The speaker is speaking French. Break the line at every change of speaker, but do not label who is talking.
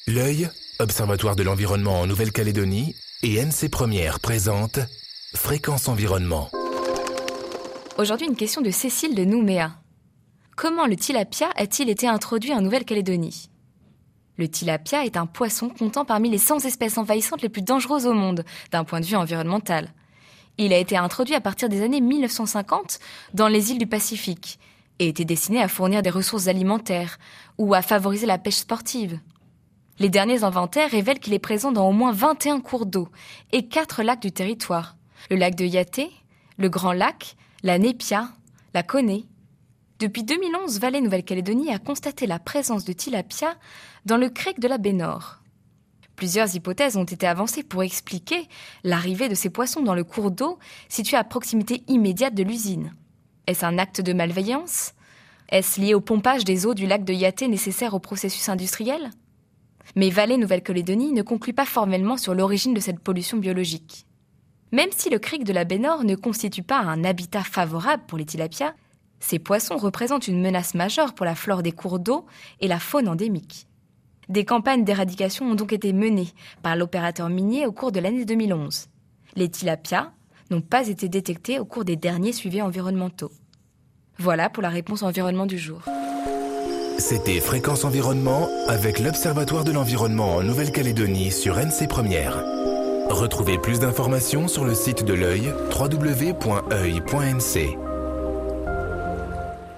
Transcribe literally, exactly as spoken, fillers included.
L'Œil, Observatoire de l'environnement en Nouvelle-Calédonie, et N C Première présente Fréquence Environnement.
Aujourd'hui, une question de Cécile de Nouméa. Comment le tilapia a-t-il été introduit en Nouvelle-Calédonie ? Le tilapia est un poisson comptant parmi les cent espèces envahissantes les plus dangereuses au monde, d'un point de vue environnemental. Il a été introduit à partir des années mille neuf cent cinquante dans les îles du Pacifique et était destiné à fournir des ressources alimentaires ou à favoriser la pêche sportive. Les derniers inventaires révèlent qu'il est présent dans au moins vingt et un cours d'eau et quatre lacs du territoire. Le lac de Yaté, le Grand Lac, la Népia, la Coney. Depuis deux mille onze, Vallée Nouvelle-Calédonie a constaté la présence de tilapia dans le creek de la baie Nord. Plusieurs hypothèses ont été avancées pour expliquer l'arrivée de ces poissons dans le cours d'eau situé à proximité immédiate de l'usine. Est-ce un acte de malveillance ? Est-ce lié au pompage des eaux du lac de Yaté nécessaire au processus industriel ? Mais Vallée Nouvelle-Calédonie ne conclut pas formellement sur l'origine de cette pollution biologique. Même si le creek de la baie Nord ne constitue pas un habitat favorable pour les tilapias, ces poissons représentent une menace majeure pour la flore des cours d'eau et la faune endémique. Des campagnes d'éradication ont donc été menées par l'opérateur minier au cours de l'année deux mille onze. Les tilapias n'ont pas été détectés au cours des derniers suivis environnementaux. Voilà pour la réponse environnement du jour.
C'était Fréquence Environnement avec l'Observatoire de l'environnement en Nouvelle-Calédonie sur N C Première. Retrouvez plus d'informations sur le site de l'Œil, w w w point oeil point n c.